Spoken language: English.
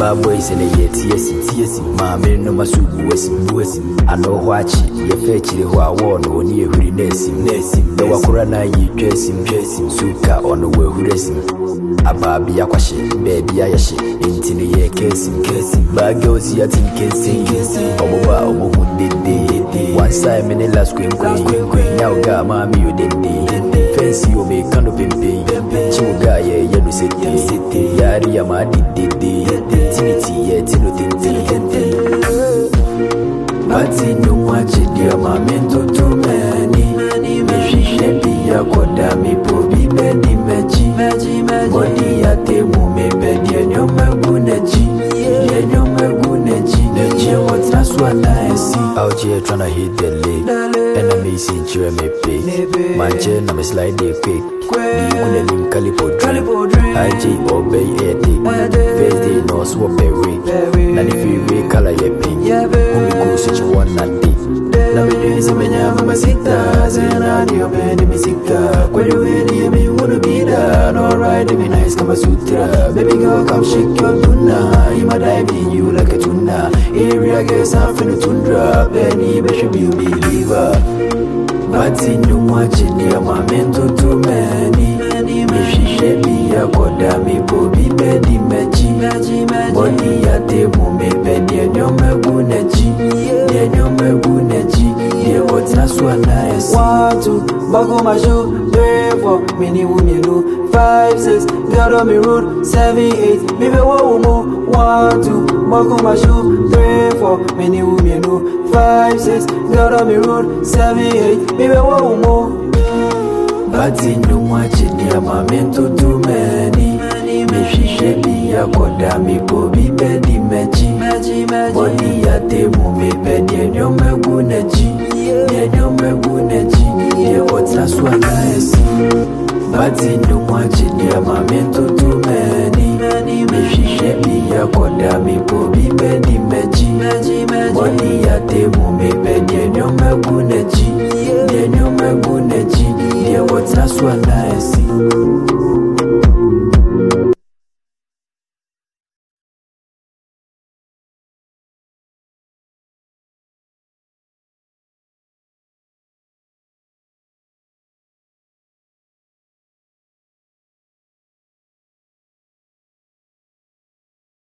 bad boys in the TSC, mammy no masubu was I know what you fetch it who I want or near who nursing. The Wakurana ye dressing, suka on the way who racing. Ababi Aquashi, baby Ayashi, into the year casing, bagos yet in casing, Oba did. One side minute last queen, now got mammy you did. Fancy you make kind of pimping, Chuga, yellow city, Yari Amadi did. Tinity yet in the but in no watch it, dear mamento too many. Maybe she be a kodami, pobi, bedi, meji, body at the moment, bedi, and your maguneji, and your maguneji. The chair, what's that's what I see. Out here trying to hit the leg, and I'm missing you, me pay. My chair, I'm a slide the quick. The link calipo drink, IG obey ethic. First day, no swap a week. Nani free color, ye pink. Who go such one not deep. Nowadays, I'm a mamacita, and I do bend the musica. When you ready, me wanna be done. Alright, be nice, come a sutra. Baby girl, come shake your tuna. You might dive in you like a tuna. Area guess I'm finna tundra. Penny, but you be a believer. But in you watching near my mental too many. If she should be a kodami, pobi, bedi, meji, body at the moment, bedi, and your maguneji, and your maguneji, dear, what's that's what I see. 1, 2, buckle my shoe, 3, 4, mini women, 5, 6, got on me road, 7, 8, maybe 1 more. 1, 2, buckle my shoe, 3, 4, many women, 5, 6, got on me road, 7, 8, maybe 1 more. But in no watch it, dear mamento too many. If she should be a kodami, pobi, bedi, meji, body at the moment, bedi, and your maguneji, and your maguneji, dear, what's that's what I see. But in no watch it, dear mamento too many. If she should be a kodami, pobi, bedi,